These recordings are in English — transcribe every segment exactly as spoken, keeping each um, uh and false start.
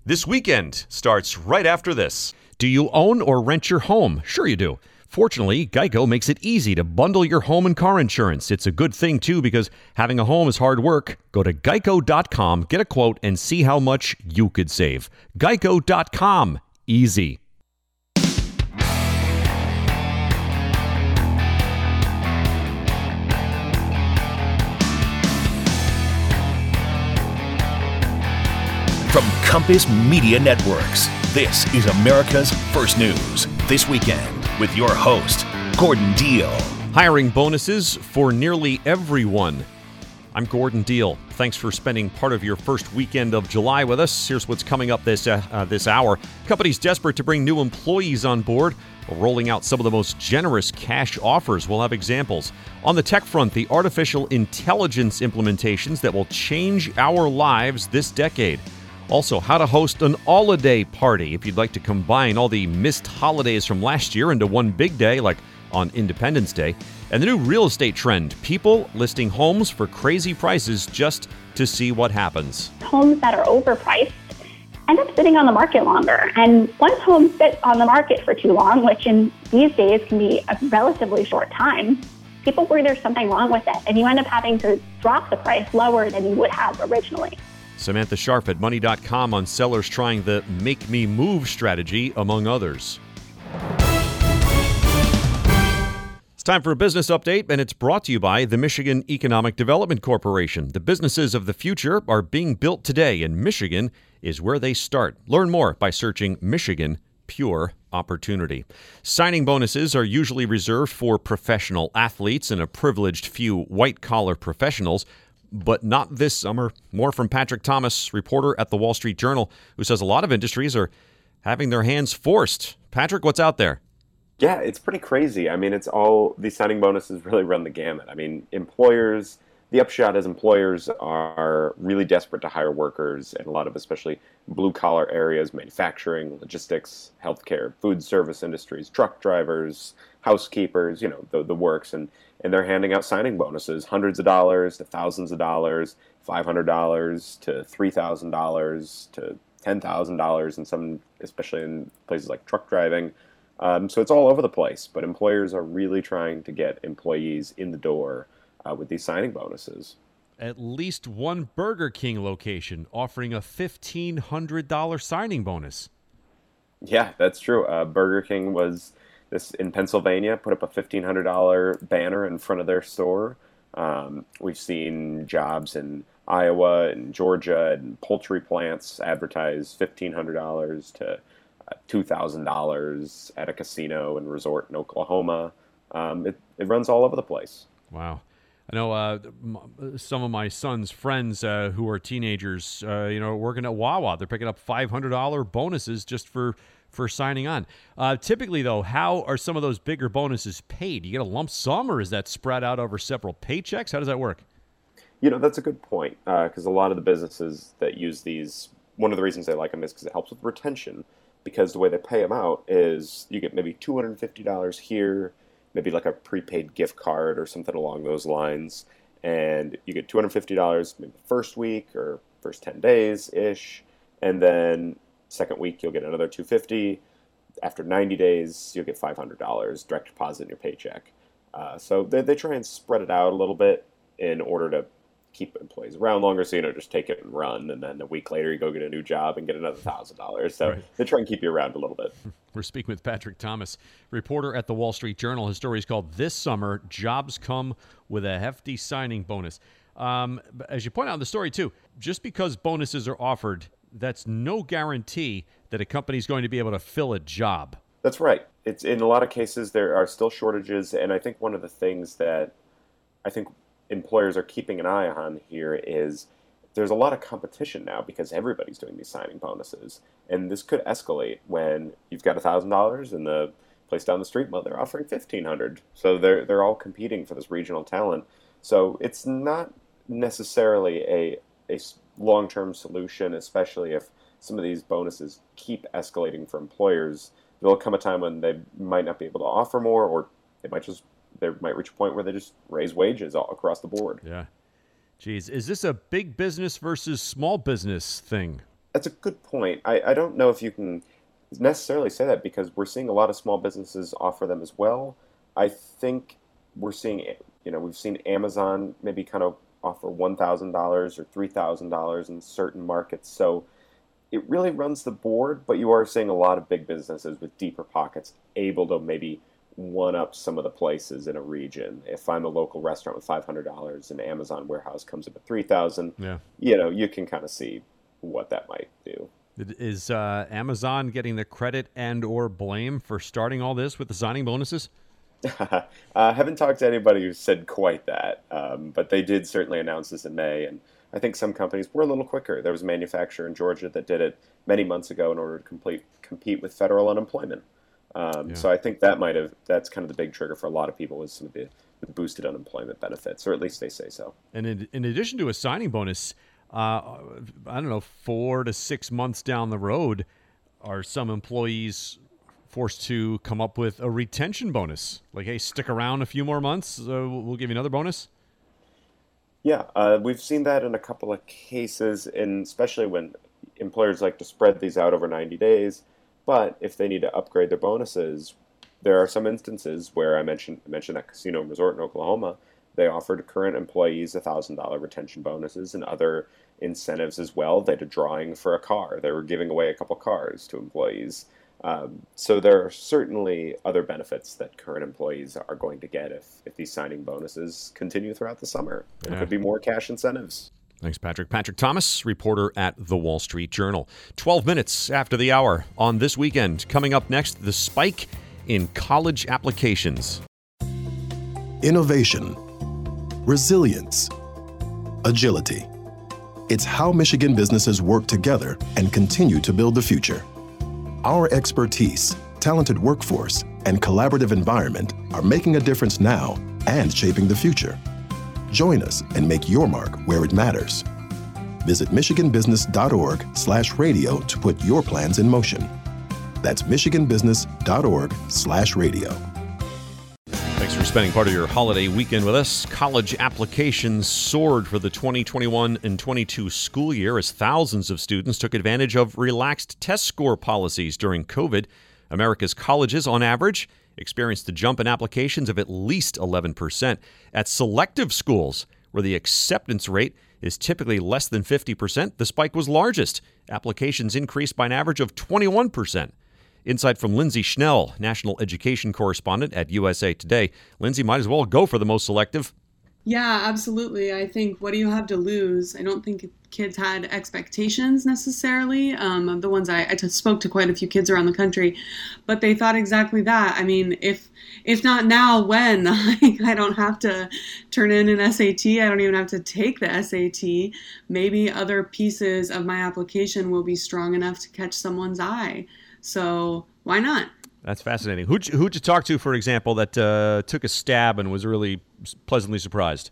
This weekend starts right after this. Do you own or rent your home? Sure you do. Fortunately, Geico makes it easy to bundle your home and car insurance. It's a good thing, too, because having a home is hard work. Go to geico dot com, get a quote, and see how much you could save. geico dot com. Easy. From Compass Media Networks, this is America's First News This Weekend with your host, Gordon Deal. Hiring bonuses for nearly everyone. I'm Gordon Deal. Thanks for spending part of your first weekend of July with us. Here's what's coming up this uh, uh, this hour. Companies desperate to bring new employees on board, rolling out some of the most generous cash offers. We'll have examples. On the tech front, the artificial intelligence implementations that will change our lives this decade. Also, how to host an all-a-day party if you'd like to combine all the missed holidays from last year into one big day, like on Independence Day. And the new real estate trend, people listing homes for crazy prices just to see what happens. Homes that are overpriced end up sitting on the market longer. And once homes sit on the market for too long, which in these days can be a relatively short time, people worry there's something wrong with it. And you end up having to drop the price lower than you would have originally. Samantha Sharp at money dot com on sellers trying the Make Me Move strategy, among others. It's time for a business update, and it's brought to you by the Michigan Economic Development Corporation. The businesses of the future are being built today, and Michigan is where they start. Learn more by searching Michigan Pure Opportunity. Signing bonuses are usually reserved for professional athletes and a privileged few white-collar professionals. But not this summer. More from Patrick Thomas, reporter at the Wall Street Journal, who says a lot of industries are having their hands forced. Patrick, what's out there? Yeah, it's pretty crazy. I mean, it's all, these signing bonuses really run the gamut. I mean, employers, the upshot is employers are really desperate to hire workers in a lot of especially blue-collar areas, manufacturing, logistics, healthcare, food service industries, truck drivers, housekeepers, you know, the, the works. And And they're handing out signing bonuses, hundreds of dollars to thousands of dollars, five hundred dollars to three thousand dollars to ten thousand dollars, and some, especially in places like truck driving. Um, so it's all over the place. But employers are really trying to get employees in the door uh, with these signing bonuses. At least one Burger King location offering a fifteen hundred dollars signing bonus. Yeah, that's true. Uh, Burger King was... This in Pennsylvania, put up a fifteen hundred dollars banner in front of their store. Um, we've seen jobs in Iowa and Georgia and poultry plants advertise fifteen hundred dollars to uh, two thousand dollars at a casino and resort in Oklahoma. Um, it, it runs all over the place. Wow. I know uh, some of my son's friends uh, who are teenagers, uh, you know, working at Wawa. They're picking up five hundred dollars bonuses just for for signing on. Uh, typically, though, how are some of those bigger bonuses paid? You get a lump sum, or is that spread out over several paychecks? How does that work? You know, that's a good point, because uh, a lot of the businesses that use these, one of the reasons they like them is because it helps with retention, because the way they pay them out is you get maybe two hundred fifty dollars here, maybe like a prepaid gift card or something along those lines, and you get two hundred fifty dollars maybe the first week or first ten days-ish, and then second week, you'll get another two hundred fifty dollars. After ninety days, you'll get five hundred dollars direct deposit in your paycheck. Uh, so they, they try and spread it out a little bit in order to keep employees around longer. So, you know, just take it and run. And then a week later, you go get a new job and get another one thousand dollars. So right. They try and keep you around a little bit. We're speaking with Patrick Thomas, reporter at the Wall Street Journal. His story is called This Summer, Jobs Come with a Hefty Signing Bonus. Um, as you point out in the story, too, just because bonuses are offered, that's no guarantee that a company is going to be able to fill a job. That's right. It's in a lot of cases there are still shortages, and I think one of the things that I think employers are keeping an eye on here is there's a lot of competition now because everybody's doing these signing bonuses, and this could escalate when you've got one thousand dollars and the place down the street, well, they're offering fifteen hundred dollars. So they're they're all competing for this regional talent. So it's not necessarily a a long-term solution, especially if some of these bonuses keep escalating for employers. There'll come a time when they might not be able to offer more, or they might just they might reach a point where they just raise wages all across the board. Yeah. Geez, is this a big business versus small business thing? that's a good point. I, I don't know if you can necessarily say that because we're seeing a lot of small businesses offer them as well. I think we're seeing, you know, we've seen Amazon maybe kind of offer one thousand dollars or three thousand dollars in certain markets. So it really runs the board, but you are seeing a lot of big businesses with deeper pockets able to maybe one up some of the places in a region. If I'm a local restaurant with five hundred dollars and Amazon warehouse comes up at three thousand dollars, yeah. you know, you can kind of see what that might do. Is uh, Amazon getting the credit and or blame for starting all this with the signing bonuses? I uh, haven't talked to anybody who said quite that, um, but they did certainly announce this in May, and I think some companies were a little quicker. There was a manufacturer in Georgia that did it many months ago in order to complete, compete with federal unemployment. Um, yeah. So I think that might have, that's kind of the big trigger for a lot of people, was some of the, the boosted unemployment benefits, or at least they say so. And in, in addition to a signing bonus, uh, I don't know, four to six months down the road, are some employees forced to come up with a retention bonus? Like, hey, stick around a few more months, uh, we'll give you another bonus? Yeah, uh, we've seen that in a couple of cases, and especially when employers like to spread these out over ninety days. But if they need to upgrade their bonuses, there are some instances where I mentioned I mentioned that casino and resort in Oklahoma. They offered current employees one thousand dollars retention bonuses and other incentives as well. They did a drawing for a car. They were giving away a couple cars to employees. Um, so there are certainly other benefits that current employees are going to get if, if these signing bonuses continue throughout the summer. There yeah. could be more cash incentives. Thanks, Patrick. Patrick Thomas, reporter at The Wall Street Journal. twelve minutes after the hour on This Weekend. Coming up next, the spike in college applications. Innovation, resilience, agility. It's how Michigan businesses work together and continue to build the future. Our expertise, talented workforce, and collaborative environment are making a difference now and shaping the future. Join us and make your mark where it matters. Visit michiganbusiness.org slash radio to put your plans in motion. That's michiganbusiness.org slash radio. Thanks for spending part of your holiday weekend with us. College applications soared for the twenty twenty-one and twenty-two school year as thousands of students took advantage of relaxed test score policies during COVID. America's colleges, on average, experienced a jump in applications of at least eleven percent. At selective schools, where the acceptance rate is typically less than fifty percent, the spike was largest. Applications increased by an average of twenty-one percent. Insight from Lindsay Schnell, national education correspondent at U S A Today. Lindsay, might as well go for the most selective. Yeah, absolutely. I think, what do you have to lose? I don't think kids had expectations necessarily. Um, the ones I, I t- spoke to quite a few kids around the country, but they thought exactly that. I mean, if if not now, when? Like, I don't have to turn in an S A T. I don't even have to take the S A T. Maybe other pieces of my application will be strong enough to catch someone's eye. So why not? That's fascinating. Who'd you, who'd you talk to, for example, that uh, took a stab and was really pleasantly surprised?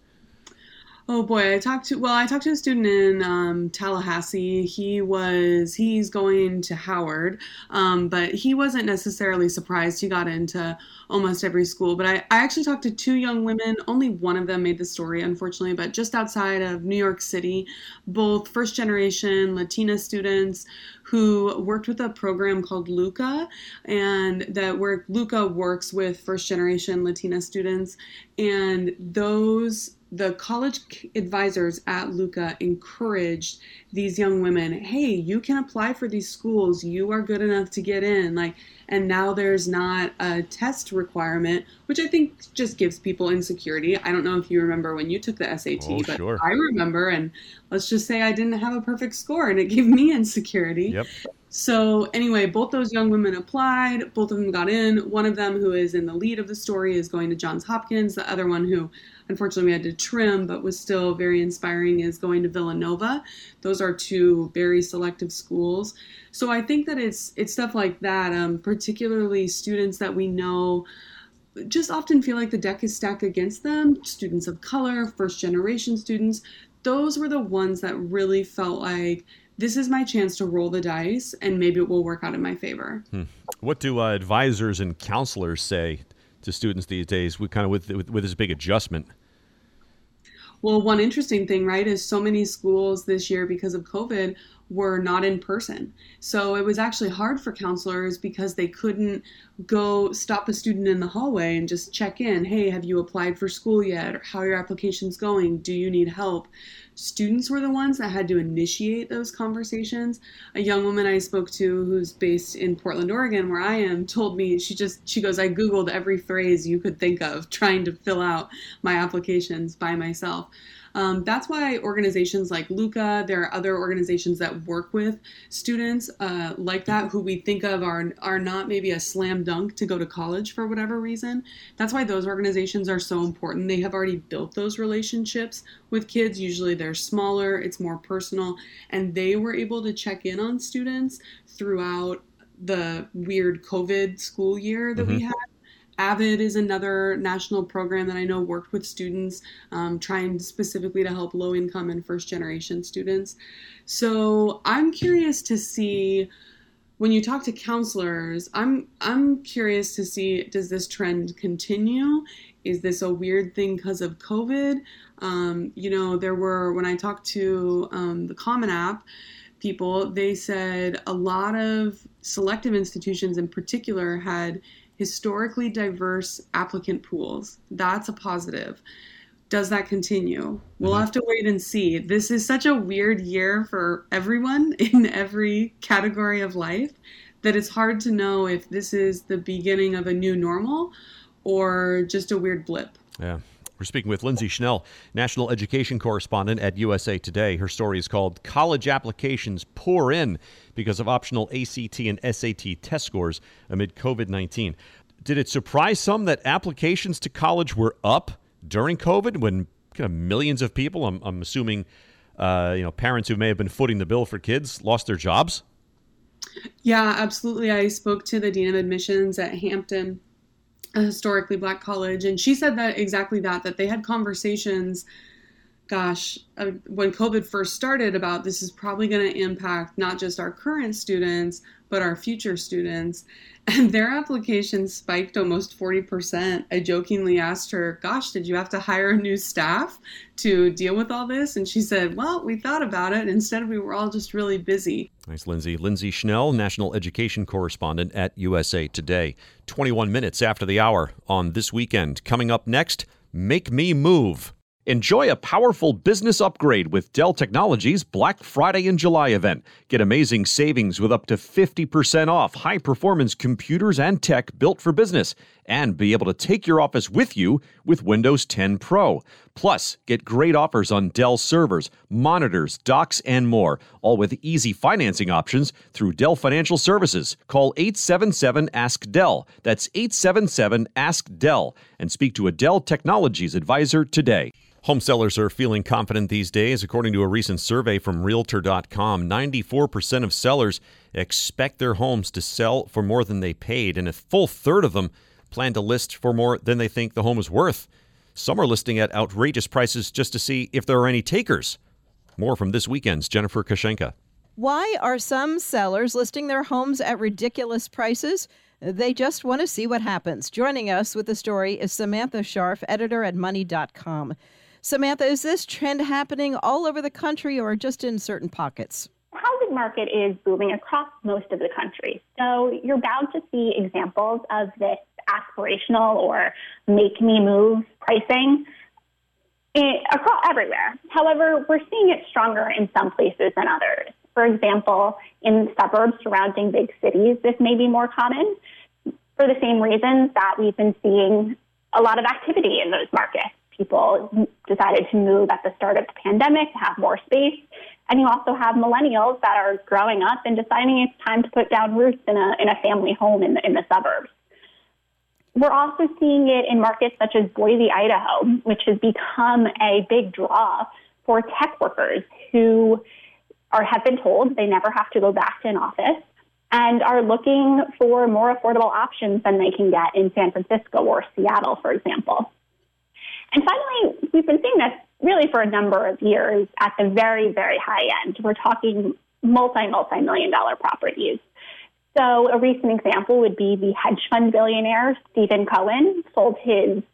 Oh boy, I talked to, well, I talked to a student in um, Tallahassee. He was, he's going to Howard, um, but he wasn't necessarily surprised. He got into almost every school. But I, I actually talked to two young women. Only one of them made the story, unfortunately, but just outside of New York City, both first generation Latina students who worked with a program called LUCA, and that where LUCA works with first generation Latina students. And those the college advisors at LUCA encouraged these young women, hey, you can apply for these schools. You are good enough to get in. Like, and now there's not a test requirement, which I think just gives people insecurity. I don't know if you remember when you took the S A T, oh, but sure. I remember, and let's just say I didn't have a perfect score and it gave me insecurity. Yep. So anyway, both those young women applied. Both of them got in. One of them, who is in the lead of the story, is going to Johns Hopkins. The other one, who unfortunately we had to trim but was still very inspiring, is going to Villanova. Those are two very selective schools. So I think that it's it's stuff like that, um, particularly students that we know just often feel like the deck is stacked against them, students of color, first generation students. Those were the ones that really felt like, this is my chance to roll the dice and maybe it will work out in my favor. Hmm. What do uh, advisors and counselors say to students these days with kind of with, with, with this big adjustment? Well, one interesting thing, right, is so many schools this year, because of COVID, were not in person. So it was actually hard for counselors because they couldn't go stop a student in the hallway and just check in. Hey, have you applied for school yet? Or how are your applications going? Do you need help? Students were the ones that had to initiate those conversations. A young woman I spoke to who's based in Portland, Oregon, where I am, told me, she just, she goes, I Googled every phrase you could think of trying to fill out my applications by myself. Um, that's why organizations like Luca, there are other organizations that work with students uh, like that who we think of are, are not maybe a slam dunk to go to college for whatever reason. That's why those organizations are so important. They have already built those relationships with kids. Usually they're smaller, it's more personal, and they were able to check in on students throughout the weird COVID school year that mm-hmm. we had. AVID is another national program that I know worked with students, um, trying specifically to help low-income and first-generation students. So I'm curious to see, when you talk to counselors, I'm I'm curious to see, does this trend continue? Is this a weird thing because of COVID? Um, you know, there were, when I talked to um, the Common App people, they said a lot of selective institutions in particular had historically diverse applicant pools. That's a positive. Does that continue? We'll mm-hmm. have to wait and see. This is such a weird year for everyone in every category of life that it's hard to know if this is the beginning of a new normal or just a weird blip. Yeah. We're speaking with Lindsay Schnell, national education correspondent at U S A Today. Her story is called College Applications Pour In Because of Optional A C T and S A T Test Scores Amid COVID nineteen. Did it surprise some that applications to college were up during COVID when kind of millions of people, I'm, I'm assuming, uh, you know, parents who may have been footing the bill for kids, lost their jobs? Yeah, absolutely. I spoke to the dean of admissions at Hampton, a historically black college, and she said that exactly that, that they had conversations, gosh, uh, when COVID first started about this is probably going to impact not just our current students, but our future students. And their applications spiked almost forty percent. I jokingly asked her, gosh, did you have to hire new staff to deal with all this? And she said, well, we thought about it. Instead, we were all just really busy. Thanks, Lindsay. Lindsay Schnell, national education correspondent at U S A Today. twenty-one minutes after the hour on This Weekend. Coming up next, Make Me Move. Enjoy a powerful business upgrade with Dell Technologies' Black Friday in July event. Get amazing savings with up to fifty percent off high-performance computers and tech built for business, and be able to take your office with you with Windows ten Pro. Plus, get great offers on Dell servers, monitors, docks, and more, all with easy financing options through Dell Financial Services. Call eight seven seven, ask Dell. That's eight seven seven, ask Dell, and speak to a Dell Technologies advisor today. Home sellers are feeling confident these days. According to a recent survey from Realtor dot com, ninety-four percent of sellers expect their homes to sell for more than they paid, and a full third of them plan to list for more than they think the home is worth. Some are listing at outrageous prices just to see if there are any takers. More from This Weekend's Jennifer Kashenka. Why are some sellers listing their homes at ridiculous prices? They just want to see what happens. Joining us with the story is Samantha Scharf, editor at money dot com. Samantha, is this trend happening all over the country or just in certain pockets? The housing market is booming across most of the country. So you're bound to see examples of this aspirational or make me move pricing in, across everywhere. However, we're seeing it stronger in some places than others. For example, in suburbs surrounding big cities, this may be more common for the same reasons that we've been seeing a lot of activity in those markets. People decided to move at the start of the pandemic to have more space. And you also have millennials that are growing up and deciding it's time to put down roots in a in a family home in the, in the suburbs. We're also seeing it in markets such as Boise, Idaho, which has become a big draw for tech workers who are have been told they never have to go back to an office and are looking for more affordable options than they can get in San Francisco or Seattle, for example. And finally, we've been seeing this really for a number of years at the very, very high end. We're talking multi, multi-million dollar properties. So a recent example would be the hedge fund billionaire Stephen Cohen sold his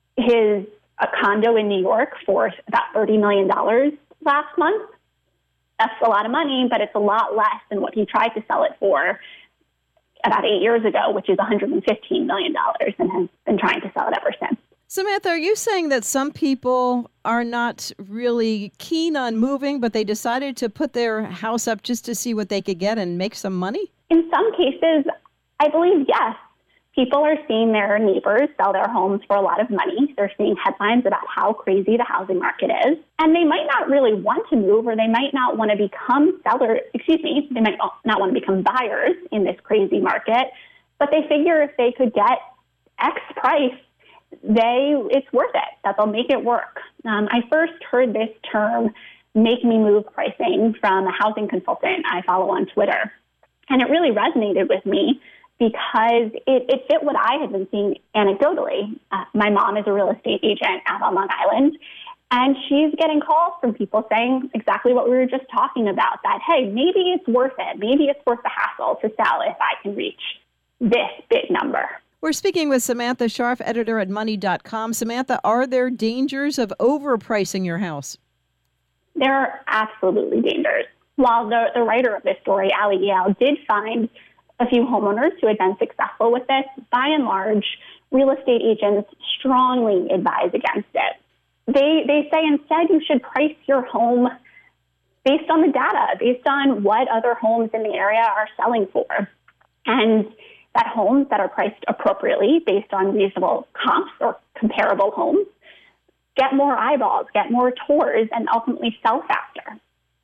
his a condo in New York for about thirty million dollars last month. That's a lot of money, but it's a lot less than what he tried to sell it for about eight years ago, which is one hundred fifteen million dollars, and has been trying to sell it ever since. Samantha, are you saying that some people are not really keen on moving, but they decided to put their house up just to see what they could get and make some money? In some cases, I believe yes. People are seeing their neighbors sell their homes for a lot of money. They're seeing headlines about how crazy the housing market is. And they might not really want to move, or they might not want to become sellers, excuse me, they might not want to become buyers in this crazy market. But they figure if they could get X price, they it's worth it, that they'll make it work. Um, I first heard this term, make me move pricing, from a housing consultant I follow on Twitter. And it really resonated with me because it, it fit what I had been seeing anecdotally. Uh, my mom is a real estate agent out on Long Island, and she's getting calls from people saying exactly what we were just talking about, that, hey, maybe it's worth it. Maybe it's worth the hassle to sell if I can reach this big number. We're speaking with Samantha Scharf, editor at money dot com. Samantha, are there dangers of overpricing your house? There are absolutely dangers. While the, the writer of this story, Ali Yale, did find a few homeowners who had been successful with this, by and large, real estate agents strongly advise against it. They, they say instead you should price your home based on the data, based on what other homes in the area are selling for. And that homes that are priced appropriately based on reasonable comps or comparable homes get more eyeballs, get more tours, and ultimately sell faster.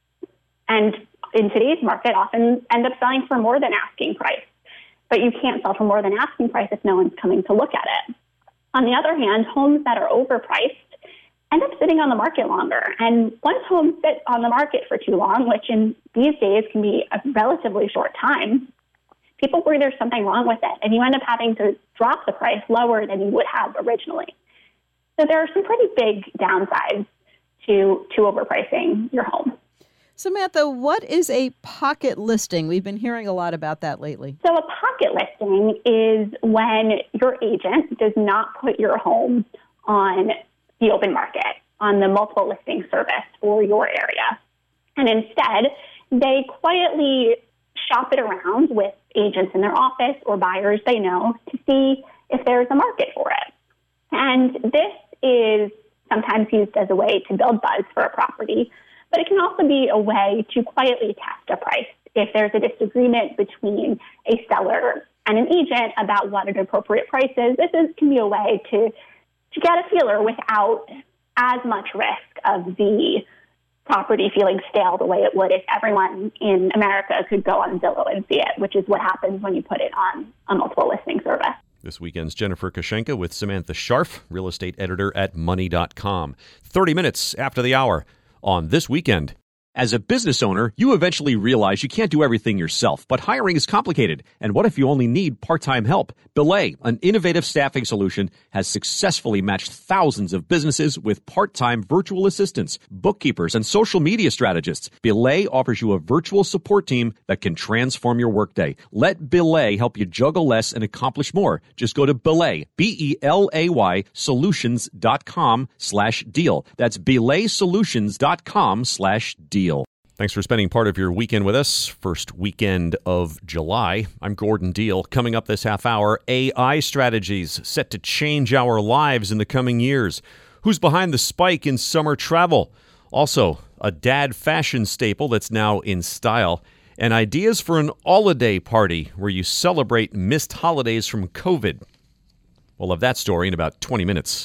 And in today's market, often end up selling for more than asking price. But you can't sell for more than asking price if no one's coming to look at it. On the other hand, homes that are overpriced end up sitting on the market longer. And once homes sit on the market for too long, which in these days can be a relatively short time, people worry there's something wrong with it, and you end up having to drop the price lower than you would have originally. So there are some pretty big downsides to, to overpricing your home. Samantha, what is a pocket listing? We've been hearing a lot about that lately. So a pocket listing is when your agent does not put your home on the open market, on the multiple listing service for your area. And instead, they quietly shop it around with agents in their office or buyers they know to see if there's a market for it. And this is sometimes used as a way to build buzz for a property, but it can also be a way to quietly test a price. If there's a disagreement between a seller and an agent about what an appropriate price is, this is, can be a way to, to get a feeler without as much risk of the property feeling stale the way it would if everyone in America could go on Zillow and see it, which is what happens when you put it on a multiple listing service. This weekend's Jennifer Koshenka with Samantha Scharf, real estate editor at money dot com. thirty minutes after the hour on This Weekend. As a business owner, you eventually realize you can't do everything yourself, but hiring is complicated. And what if you only need part-time help? Belay, an innovative staffing solution, has successfully matched thousands of businesses with part-time virtual assistants, bookkeepers, and social media strategists. Belay offers you a virtual support team that can transform your workday. Let Belay help you juggle less and accomplish more. Just go to Belay, B E L A Y, solutions.com slash deal. That's belaysolutions.com slash deal. Thanks for spending part of your weekend with us. First weekend of July. I'm Gordon Deal. Coming up this half hour, A I strategies set to change our lives in the coming years. Who's behind the spike in summer travel? Also, a dad fashion staple that's now in style. And ideas for an all-a-day party where you celebrate missed holidays from COVID. We'll have that story in about twenty minutes.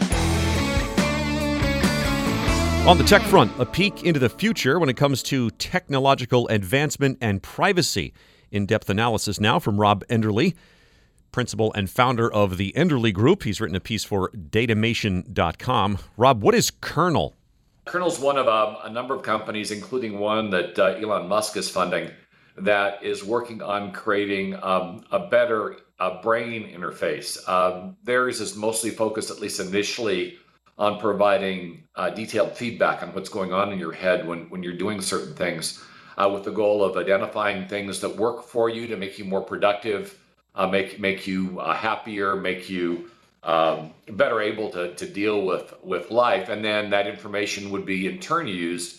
On the tech front, a peek into the future when it comes to technological advancement and privacy. In-depth analysis now from Rob Enderle, principal and founder of the Enderle Group. He's written a piece for datamation dot com. Rob, what is Kernel? Kernel's one of um, a number of companies, including one that uh, Elon Musk is funding, that is working on creating um, a better uh, brain interface. Um, theirs is mostly focused, at least initially, on providing uh, detailed feedback on what's going on in your head when, when you're doing certain things, uh, with the goal of identifying things that work for you to make you more productive, uh, make make you uh, happier, make you um, better able to, to deal with, with life. And then that information would be in turn used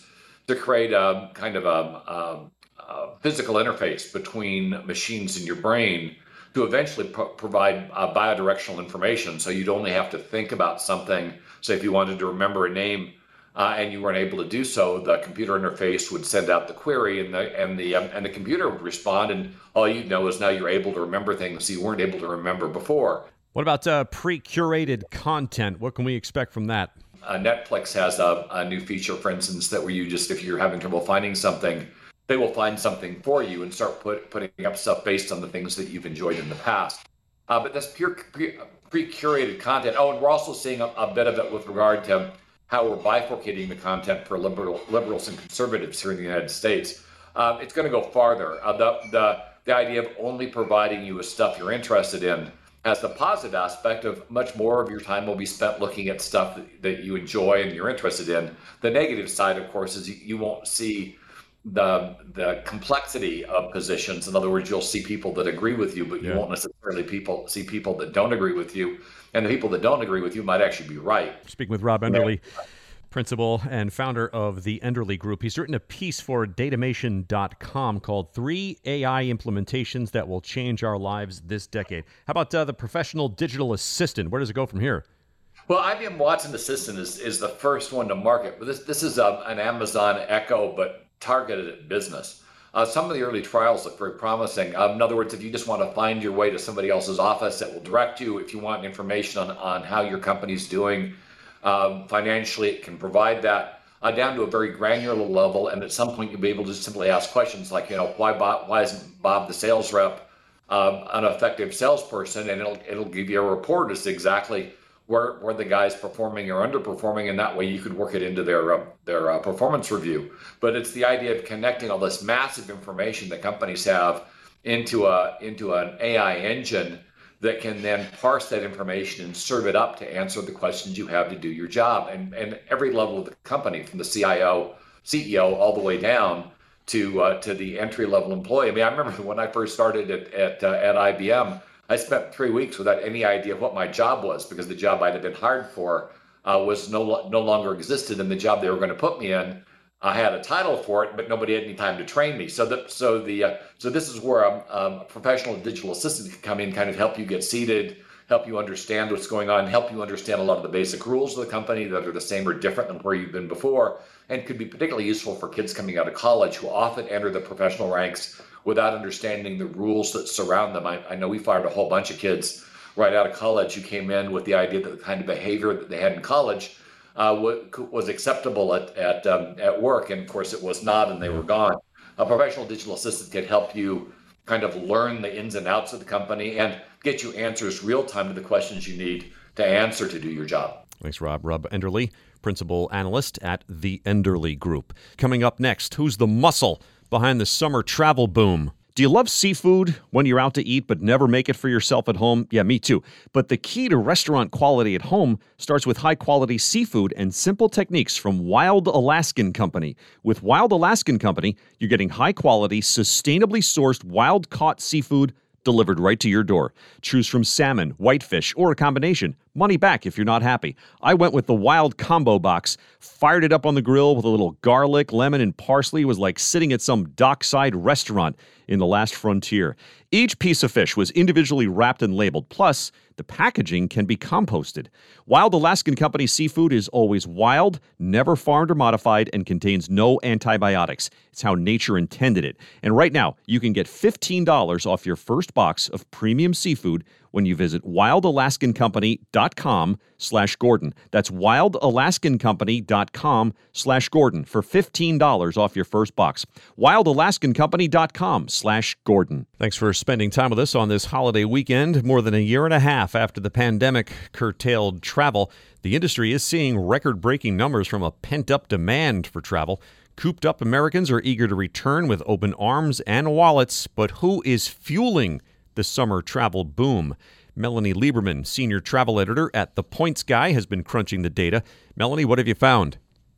to create a kind of a, a, a physical interface between machines in your brain to eventually pro- provide uh, bidirectional information. So you'd only have to think about something. So if you wanted to remember a name uh, and you weren't able to do so, the computer interface would send out the query, and the and the um, and the computer would respond. And all you'd know is now you're able to remember things you weren't able to remember before. What about uh, pre-curated content? What can we expect from that? Uh, Netflix has a, a new feature, for instance, that where you just, if you're having trouble finding something, they will find something for you and start put, putting up stuff based on the things that you've enjoyed in the past. Uh, but that's pure pre, pre-curated content. Oh, and we're also seeing a, a bit of it with regard to how we're bifurcating the content for liberal, liberals and conservatives here in the United States. Uh, it's going to go farther. Uh, the, the, the idea of only providing you with stuff you're interested in has the positive aspect of much more of your time will be spent looking at stuff that, that you enjoy and you're interested in. The negative side, of course, is you, you won't see the the complexity of positions. In other words, you'll see people that agree with you, but you yeah. won't necessarily people see people that don't agree with you. And the people that don't agree with you might actually be right. Speaking with Rob Enderle, yeah. principal and founder of the Enderle Group. He's written a piece for Datamation dot com called Three A I Implementations That Will Change Our Lives This Decade. How about uh, the professional digital assistant? Where does it go from here? Well, I B M Watson Assistant is, is the first one to market. But this, this is a, an Amazon Echo, but targeted at business. Uh, some of the early trials look very promising. Um, in other words, if you just want to find your way to somebody else's office, that will direct you. If you want information on, on how your company's doing um, financially, it can provide that uh, down to a very granular level. And at some point, you'll be able to simply ask questions like, you know, why Bob, why isn't Bob the sales rep um, an effective salesperson? And it'll it'll give you a report as to exactly where where the guy's performing or underperforming, and that way you could work it into their uh, their uh, performance review. But it's the idea of connecting all this massive information that companies have into a into an A I engine that can then parse that information and serve it up to answer the questions you have to do your job. And and every level of the company, from the C I O, C E O, all the way down to uh, to the entry level employee. I mean, I remember when I first started at at, uh, at I B M. I spent three weeks without any idea what my job was, because the job I'd have been hired for uh, was no no longer existed, and the job they were going to put me in, I had a title for it, but nobody had any time to train me. So the so the uh, so this is where a, a professional digital assistant can come in, kind of help you get seated, help you understand what's going on, help you understand a lot of the basic rules of the company that are the same or different than where you've been before, and could be particularly useful for kids coming out of college who often enter the professional ranks without understanding the rules that surround them. I, I know we fired a whole bunch of kids right out of college who came in with the idea that the kind of behavior that they had in college uh, was acceptable at at, um, at work, and of course it was not, and they were gone. A professional digital assistant can help you kind of learn the ins and outs of the company and get you answers real time to the questions you need to answer to do your job. Thanks, Rob. Rob Enderle, principal analyst at the Enderle Group. Coming up next, who's the muscle behind the summer travel boom? Do you love seafood when you're out to eat but never make it for yourself at home? Yeah, me too. But the key to restaurant quality at home starts with high-quality seafood and simple techniques from Wild Alaskan Company. With Wild Alaskan Company, you're getting high-quality, sustainably sourced, wild-caught seafood delivered right to your door. Choose from salmon, whitefish, or a combination. Money back if you're not happy. I went with the Wild Combo Box, fired it up on the grill with a little garlic, lemon, and parsley. It was like sitting at some dockside restaurant in the last frontier. Each piece of fish was individually wrapped and labeled. Plus, the packaging can be composted. Wild Alaskan Company seafood is always wild, never farmed or modified, and contains no antibiotics. It's how nature intended it. And right now, you can get fifteen dollars off your first box of premium seafood when you visit wild alaskan company dot com slash Gordon. That's wild alaskan company dot com slash Gordon for fifteen dollars off your first box. wild alaskan company dot com slash Gordon. Thanks for spending time with us on this holiday weekend. More than a year and a half after the pandemic curtailed travel, the industry is seeing record-breaking numbers from a pent-up demand for travel. Cooped-up Americans are eager to return with open arms and wallets, but who is fueling the summer travel boom? Melanie Lieberman, senior travel editor at The Points Guy, has been crunching the data. Melanie, what have you found?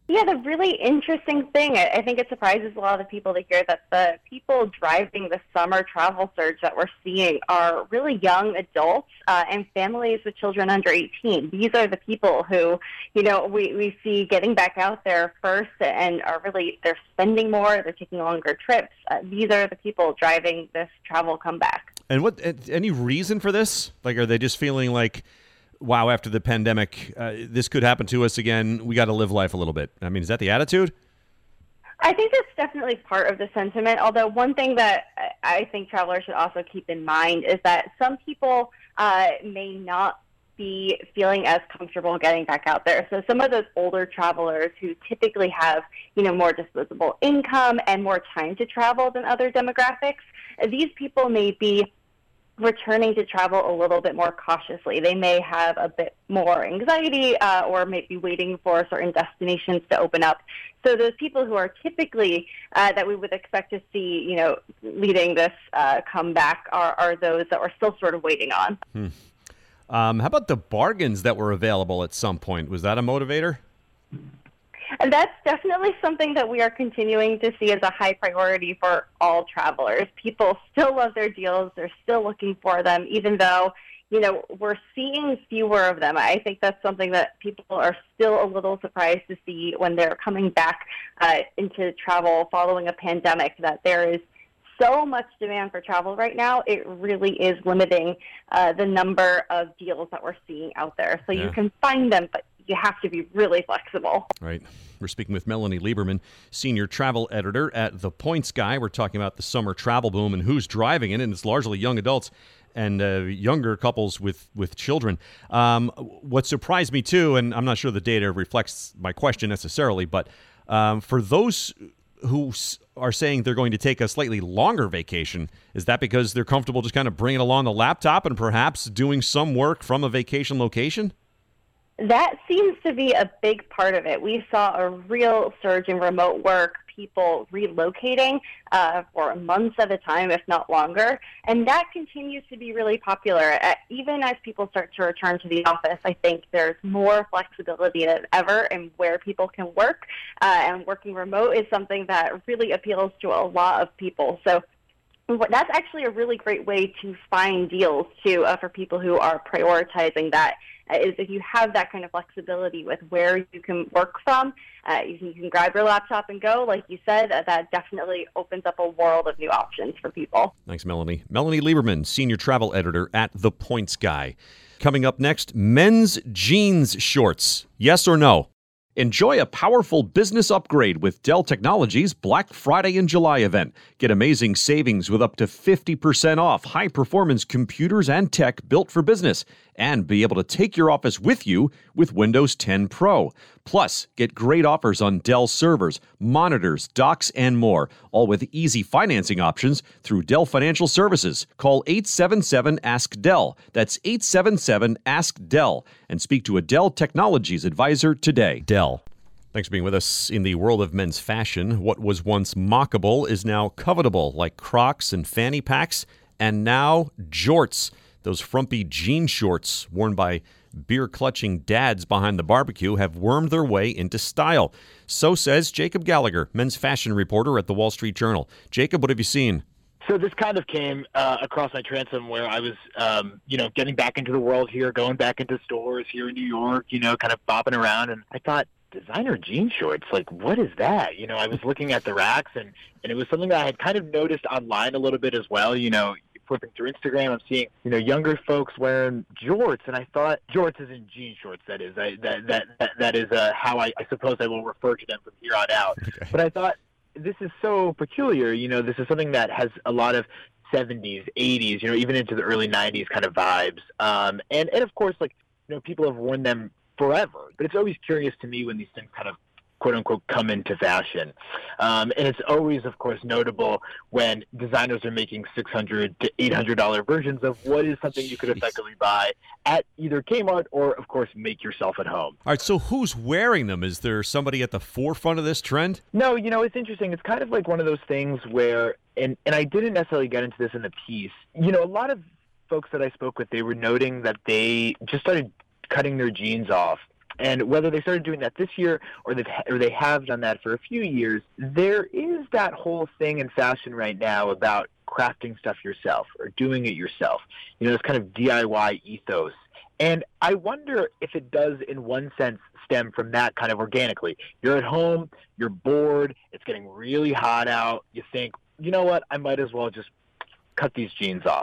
Yeah, the really interesting thing, I I think it surprises a lot of people to hear that the people driving the summer travel surge that we're seeing are really young adults uh, and families with children under eighteen. These are the people who, you know, we, we see getting back out there first and are really, they're spending more, they're taking longer trips. Uh, these are the people driving this travel comeback. And what, any reason for this? Like, are they just feeling like, wow, after the pandemic, uh, this could happen to us again. We got to live life a little bit. I mean, is that the attitude? I think that's definitely part of the sentiment, although one thing that I think travelers should also keep in mind is that some people uh, may not be feeling as comfortable getting back out there. So some of those older travelers who typically have, you know, more disposable income and more time to travel than other demographics, these people may be returning to travel a little bit more cautiously. They may have a bit more anxiety uh, or may be waiting for certain destinations to open up. So those people who are typically uh, that we would expect to see, you know, leading this uh, comeback are, are those that we're still sort of waiting on. Hmm. Um, how about the bargains that were available at some point? Was that a motivator? And that's definitely something that we are continuing to see as a high priority for all travelers. People still love their deals. They're still looking for them, even though, you know, we're seeing fewer of them. I think that's something that people are still a little surprised to see when they're coming back uh, into travel following a pandemic, that there is so much demand for travel right now. It really is limiting uh, the number of deals that we're seeing out there. So yeah. You can find them, but you have to be really flexible. Right. We're speaking with Melanie Lieberman, senior travel editor at The Points Guy. We're talking about the summer travel boom and who's driving it, and it's largely young adults and uh, younger couples with, with children. Um, what surprised me, too, and I'm not sure the data reflects my question necessarily, but um, for those who are saying they're going to take a slightly longer vacation, is that because they're comfortable just kind of bringing along the laptop and perhaps doing some work from a vacation location? That seems to be a big part of it. We saw a real surge in remote work, people relocating uh, for months at a time, if not longer. And that continues to be really popular. Uh, even as people start to return to the office, I think there's more flexibility than ever in where people can work. Uh, and working remote is something that really appeals to a lot of people. So that's actually a really great way to find deals, too, uh, for people who are prioritizing that. Is if you have that kind of flexibility with where you can work from, uh, you, can, you can grab your laptop and go. Like you said, uh, that definitely opens up a world of new options for people. Thanks, Melanie. Melanie Lieberman, senior travel editor at The Points Guy. Coming up next, men's jeans shorts. Yes or no? Enjoy a powerful business upgrade with Dell Technologies' Black Friday in July event. Get amazing savings with up to fifty percent off high-performance computers and tech built for business, and be able to take your office with you with Windows ten Pro. Plus, get great offers on Dell servers, monitors, docks, and more, all with easy financing options through Dell Financial Services. Call eight seven seven, ask Dell. That's eight seven seven, ask Dell. And speak to a Dell Technologies advisor today. Dell. Thanks for being with us. In the world of men's fashion, what was once mockable is now covetable, like Crocs and fanny packs, and now jorts. Those frumpy jean shorts worn by beer-clutching dads behind the barbecue have wormed their way into style. So says Jacob Gallagher, men's fashion reporter at the Wall Street Journal. Jacob, what have you seen? So this kind of came uh, across my transom where I was, um, you know, getting back into the world here, going back into stores here in New York, you know, kind of bopping around. And I thought, designer jean shorts, like, what is that? You know, I was looking at the racks, and, and it was something that I had kind of noticed online a little bit as well. You know, flipping through Instagram, I'm seeing, you know, younger folks wearing jorts, and I thought, jorts is in jean shorts, that is. I, that, that, that, that is uh, how I, I suppose I will refer to them from here on out. Okay. But I thought, this is so peculiar. You know, this is something that has a lot of seventies, eighties, you know, even into the early nineties kind of vibes. Um, and, and of course, like, you know, people have worn them forever. But it's always curious to me when these things kind of, quote unquote, come into fashion. Um, and it's always, of course, notable when designers are making six hundred dollars to eight hundred dollars versions of what is something you could effectively buy at either Kmart or, of course, make yourself at home. All right, so who's wearing them? Is there somebody at the forefront of this trend? No, you know, it's interesting. It's kind of like one of those things where, and, and I didn't necessarily get into this in the piece, you know, a lot of folks that I spoke with, they were noting that they just started cutting their jeans off And whether they started doing that this year or they've or they have done that for a few years, there is that whole thing in fashion right now about crafting stuff yourself or doing it yourself. You know, this kind of D I Y ethos. And I wonder if it does, in one sense, stem from that kind of organically. You're at home, you're bored, it's getting really hot out. You think, you know what, I might as well just cut these jeans off.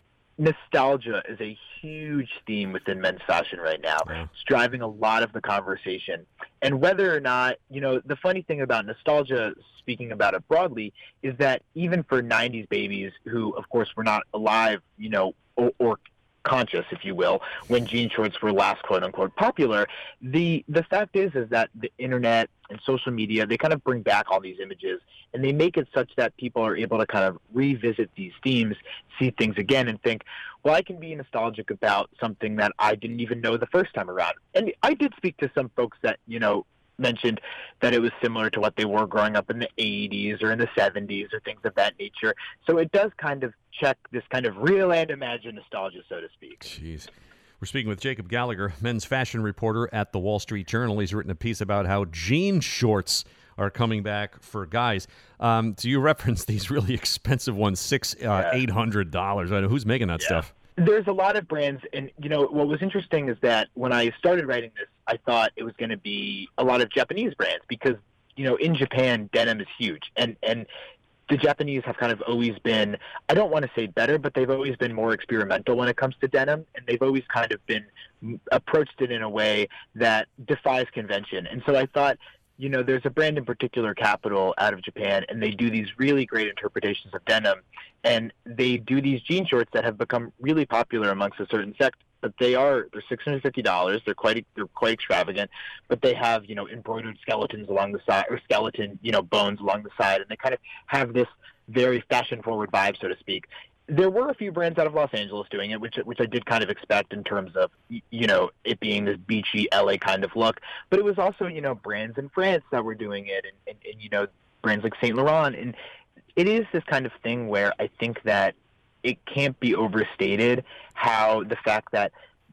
Nostalgia is a huge theme within men's fashion right now. Yeah. It's driving a lot of the conversation. And whether or not, you know, the funny thing about nostalgia, speaking about it broadly, is that even for nineties babies who, of course, were not alive, you know, or, or conscious, if you will, when jean shorts were last quote unquote popular, the the fact is is that the internet and social media, they kind of bring back all these images and they make it such that people are able to kind of revisit these themes, see things again and think, well, I can be nostalgic about something that I didn't even know the first time around. And I did speak to some folks that, you know, mentioned that it was similar to what they were growing up in the eighties or in the seventies or things of that nature. So it does kind of check this kind of real and imagined nostalgia, so to speak. Jeez. We're speaking with Jacob Gallagher, men's fashion reporter at the Wall Street Journal. He's written a piece about how jean shorts are coming back for guys. Um, so you referenced these really expensive ones, six, uh, yeah. eight hundred dollars. I know who's making that yeah. stuff. There's a lot of brands, and, you know, what was interesting is that when I started writing this, I thought it was going to be a lot of Japanese brands because, you know, in Japan, denim is huge. And, and the Japanese have kind of always been, I don't want to say better, but they've always been more experimental when it comes to denim, and they've always kind of been approached it in a way that defies convention. And so I thought, you know, there's a brand in particular, Capital, out of Japan, and they do these really great interpretations of denim. And they do these jean shorts that have become really popular amongst a certain sect. But they are, they're six hundred fifty dollars. They're quite, they're quite extravagant. But they have, you know, embroidered skeletons along the side, or skeleton, you know, bones along the side. And they kind of have this very fashion-forward vibe, so to speak. There were a few brands out of Los Angeles doing it, which which I did kind of expect in terms of, you know, it being this beachy L A kind of look. But it was also, you know, brands in France that were doing it, and, and, and you know, brands like Saint Laurent. And it is this kind of thing where I think that it can't be overstated how the fact that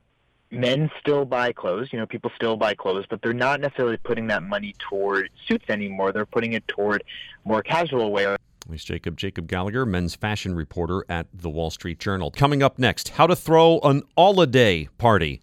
men still buy clothes, you know, people still buy clothes, but they're not necessarily putting that money toward suits anymore. They're putting it toward more casual wear. He's Jacob, Jacob Gallagher, men's fashion reporter at the Wall Street Journal. Coming up next, how to throw an all-a-day party.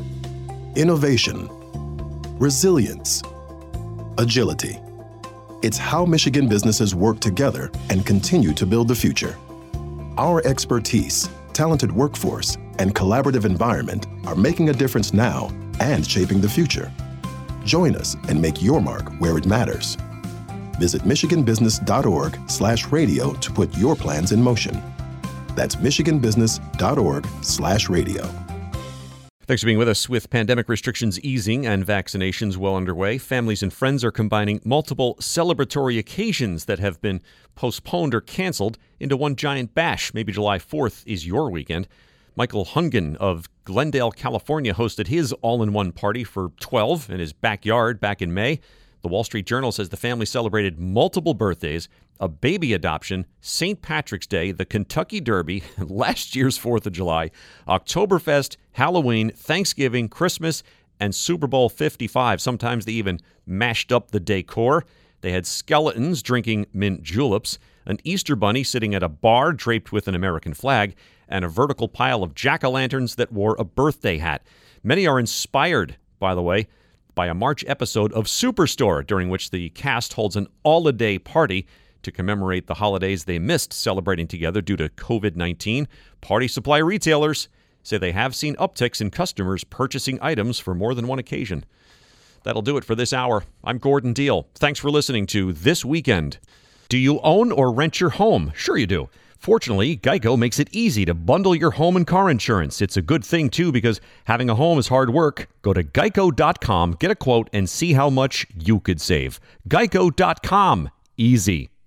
Innovation, resilience, agility. It's how Michigan businesses work together and continue to build the future. Our expertise, talented workforce, and collaborative environment are making a difference now and shaping the future. Join us and make your mark where it matters. Visit michiganbusiness.org slash radio to put your plans in motion. That's michiganbusiness.org slash radio. Thanks for being with us. With pandemic restrictions easing and vaccinations well underway, families and friends are combining multiple celebratory occasions that have been postponed or canceled into one giant bash. Maybe July fourth is your weekend. Michael Hungen of Glendale, California, hosted his all-in-one party for twelve in his backyard back in May. The Wall Street Journal says the family celebrated multiple birthdays, a baby adoption, Saint Patrick's Day, the Kentucky Derby, last year's fourth of July, Oktoberfest, Halloween, Thanksgiving, Christmas, and Super Bowl fifty-five. Sometimes they even mashed up the decor. They had skeletons drinking mint juleps, an Easter bunny sitting at a bar draped with an American flag, and a vertical pile of jack-o'-lanterns that wore a birthday hat. Many are inspired, by the way, by a March episode of Superstore, during which the cast holds an all-a-day party to commemorate the holidays they missed celebrating together due to covid nineteen. Party supply retailers say they have seen upticks in customers purchasing items for more than one occasion. That'll do it for this hour. I'm Gordon Deal. Thanks for listening to This Weekend. Do you own or rent your home? Sure you do. Fortunately, Geico makes it easy to bundle your home and car insurance. It's a good thing, too, because having a home is hard work. Go to geico dot com, get a quote, and see how much you could save. geico dot com. Easy.